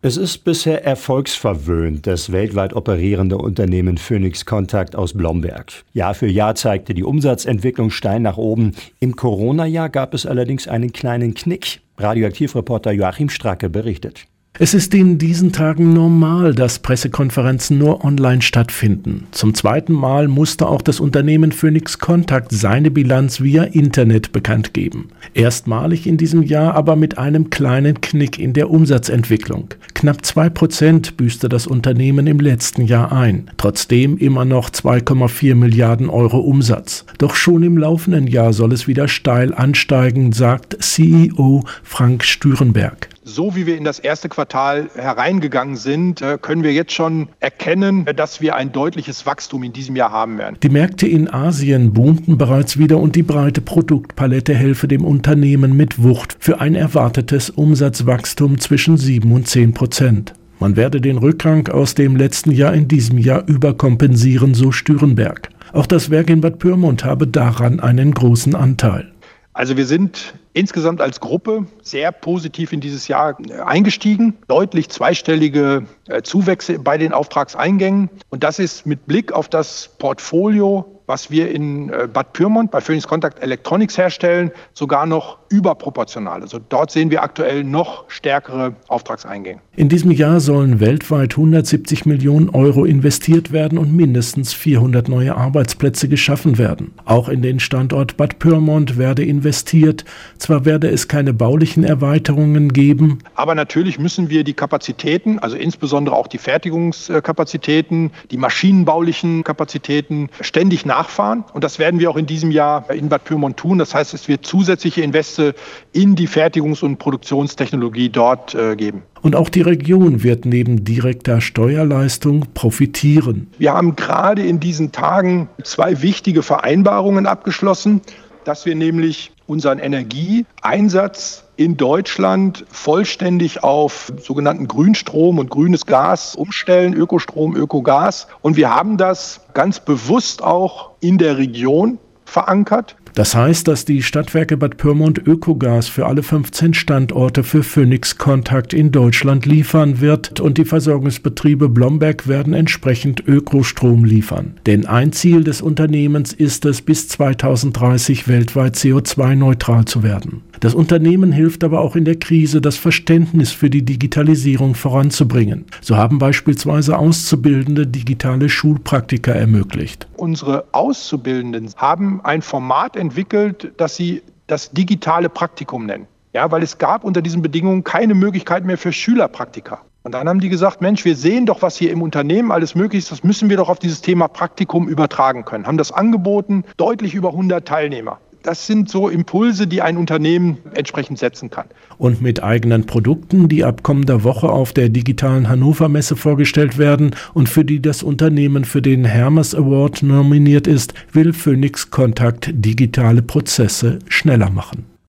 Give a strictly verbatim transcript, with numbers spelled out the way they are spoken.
Es ist bisher erfolgsverwöhnt, das weltweit operierende Unternehmen Phoenix Contact aus Blomberg. Jahr für Jahr zeigte die Umsatzentwicklung steil nach oben. Im Corona-Jahr gab es allerdings einen kleinen Knick. Radioaktivreporter Joachim Stracke berichtet. Es ist in diesen Tagen normal, dass Pressekonferenzen nur online stattfinden. Zum zweiten Mal musste auch das Unternehmen Phoenix Contact seine Bilanz via Internet bekannt geben. Erstmalig in diesem Jahr aber mit einem kleinen Knick in der Umsatzentwicklung. Knapp zwei Prozent büßte das Unternehmen im letzten Jahr ein. Trotzdem immer noch zwei Komma vier Milliarden Euro Umsatz. Doch schon im laufenden Jahr soll es wieder steil ansteigen, sagt C E O Frank Stürenberg. So wie wir in das erste Quartal hereingegangen sind, können wir jetzt schon erkennen, dass wir ein deutliches Wachstum in diesem Jahr haben werden. Die Märkte in Asien boomten bereits wieder und die breite Produktpalette helfe dem Unternehmen mit Wucht für ein erwartetes Umsatzwachstum zwischen sieben und zehn Prozent. Man werde den Rückgang aus dem letzten Jahr in diesem Jahr überkompensieren, so Stürenberg. Auch das Werk in Bad Pyrmont habe daran einen großen Anteil. Also wir sind insgesamt als Gruppe sehr positiv in dieses Jahr eingestiegen. Deutlich zweistellige Zuwächse bei den Auftragseingängen. Und das ist mit Blick auf das Portfolio, was wir in Bad Pyrmont bei Phoenix Contact Electronics herstellen, sogar noch überproportional. Also dort sehen wir aktuell noch stärkere Auftragseingänge. In diesem Jahr sollen weltweit hundertsiebzig Millionen Euro investiert werden und mindestens vierhundert neue Arbeitsplätze geschaffen werden. Auch in den Standort Bad Pyrmont werde investiert. Zwar werde es keine baulichen Erweiterungen geben, aber natürlich müssen wir die Kapazitäten, also insbesondere auch die Fertigungskapazitäten, die maschinenbaulichen Kapazitäten ständig nachfahren. Und das werden wir auch in diesem Jahr in Bad Pyrmont tun. Das heißt, es wird zusätzliche Investe in die Fertigungs- und Produktionstechnologie dort äh, geben. Und auch die Region wird neben direkter Steuerleistung profitieren. Wir haben gerade in diesen Tagen zwei wichtige Vereinbarungen abgeschlossen, dass wir nämlich unseren Energieeinsatz in Deutschland vollständig auf sogenannten Grünstrom und grünes Gas umstellen, Ökostrom, Ökogas. Und wir haben das ganz bewusst auch in der Region verankert. Das heißt, dass die Stadtwerke Bad Pyrmont Ökogas für alle fünfzehn Standorte für Phoenix Contact in Deutschland liefern wird und die Versorgungsbetriebe Blomberg werden entsprechend Ökostrom liefern. Denn ein Ziel des Unternehmens ist es, bis zweitausenddreißig weltweit C O zwei neutral zu werden. Das Unternehmen hilft aber auch in der Krise, das Verständnis für die Digitalisierung voranzubringen. So haben beispielsweise Auszubildende digitale Schulpraktika ermöglicht. Unsere Auszubildenden haben ein Format entwickelt, das sie das digitale Praktikum nennen. Ja, weil es gab unter diesen Bedingungen keine Möglichkeit mehr für Schülerpraktika. Und dann haben die gesagt, Mensch, wir sehen doch, was hier im Unternehmen alles möglich ist, das müssen wir doch auf dieses Thema Praktikum übertragen können. Haben das angeboten, deutlich über hundert Teilnehmer. Das sind so Impulse, die ein Unternehmen entsprechend setzen kann. Und mit eigenen Produkten, die ab kommender Woche auf der digitalen Hannover Messe vorgestellt werden und für die das Unternehmen für den Hermes Award nominiert ist, will Phoenix Contact digitale Prozesse schneller machen.